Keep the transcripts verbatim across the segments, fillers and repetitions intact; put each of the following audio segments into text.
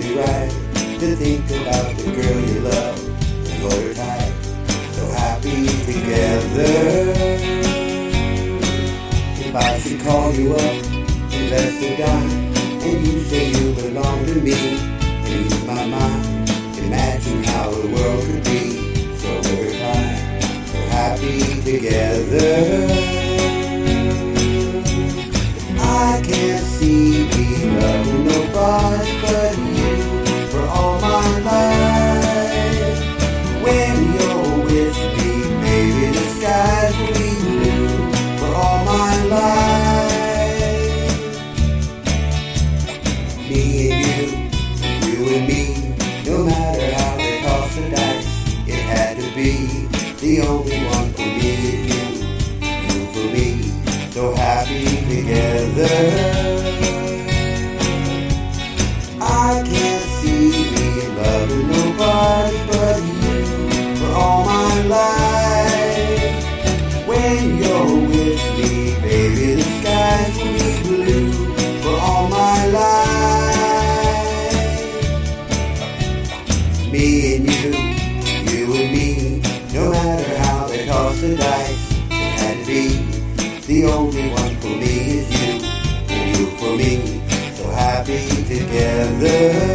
you right to think about the girl you love and hold her tight. So happy together. If I should call you up, invest a dime, and you say you belong to me, and use my mind, imagine how the world could be. So we're fine, so happy together. I can't see me loving nobody but you for all my life. When you're with me, baby, the skies will be blue for all my life. Me and you, you and me, no matter how they toss the dice, it had to be the only one for me is you, you for me. So happy together. I can't see me loving nobody but you for all my life. When you're with me, baby, the skies will be blue for all my life. Me and you, you and me, no matter how they toss the dice, it had to be the only one for me is you, and you for me, so happy together.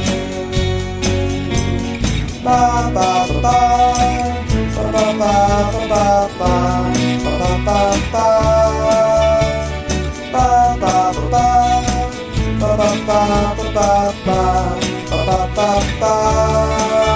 Ba ba ba ba, ba ba ba ba ba, ba ba ba ba, ba ba ba ba, ba ba ba ba ba, ba ba ba.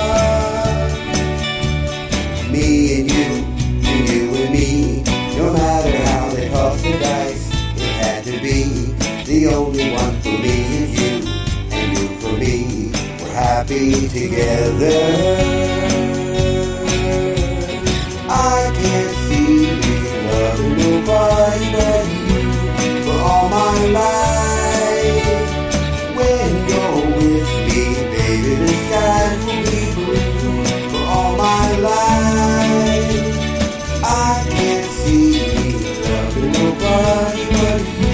Me and you, and you and me, no matter how they toss the dice, it had to be the only one for me is you, and you for me, we're happy together. I can't see me loving nobody but you for all my life. When you're with me, baby, the skies will be blue for all my life. I can't see me loving nobody but you.